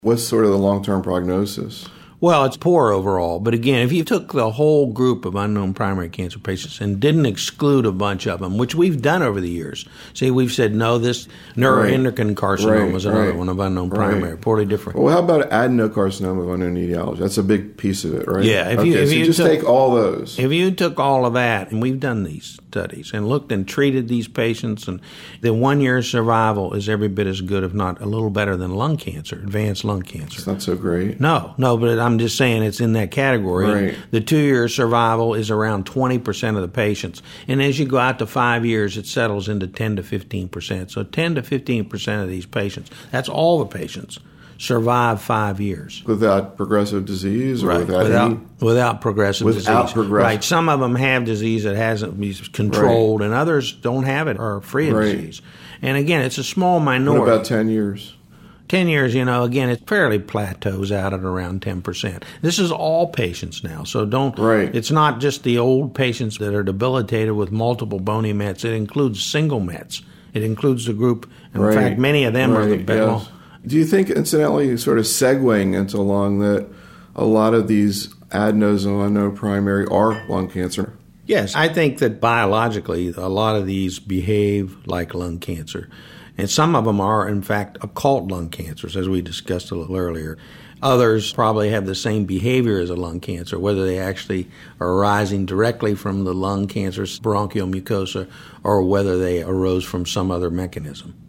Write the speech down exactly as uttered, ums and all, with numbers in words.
What's sort of the long-term prognosis? Well, it's poor overall. But again, if you took the whole group of unknown primary cancer patients and didn't exclude a bunch of them, which we've done over the years. See, we've said, no, this neuroendocrine carcinoma right, was another right, one of unknown right. primary, poorly different. Well, how about adenocarcinoma of unknown etiology? That's a big piece of it, right? Yeah. If okay, you, if so you just took, take all those. If you took all of that, and we've done these studies and looked and treated these patients, and the one-year survival is every bit as good, if not a little better, than lung cancer, advanced lung cancer. It's not so great. No, no, but I'm just saying it's in that category. Right. The two-year survival is around twenty percent of the patients. And as you go out to five years, it settles into ten to fifteen percent. So ten to fifteen percent of these patients, that's all the patients, survive five years. Without progressive disease or right. without without, any? without progressive without disease. Progressive. Right. Some of them have disease that hasn't been controlled, right. and others don't have it or are free of right. disease. And again, it's a small minority. What about ten years? ten years, you know, again, it fairly plateaus out at around ten percent. This is all patients now, so don't, right. it's not just the old patients that are debilitated with multiple bony mets. It includes single mets. It includes the group, and right. in fact, many of them right. are the best. Yes. Do you think, incidentally, sort of segueing into lung, that a lot of these adenos and unknown primary are lung cancer? Yes, I think that biologically, a lot of these behave like lung cancer. And some of them are, in fact, occult lung cancers, as we discussed a little earlier. Others probably have the same behavior as a lung cancer, whether they actually are arising directly from the lung cancer's bronchial mucosa or whether they arose from some other mechanism.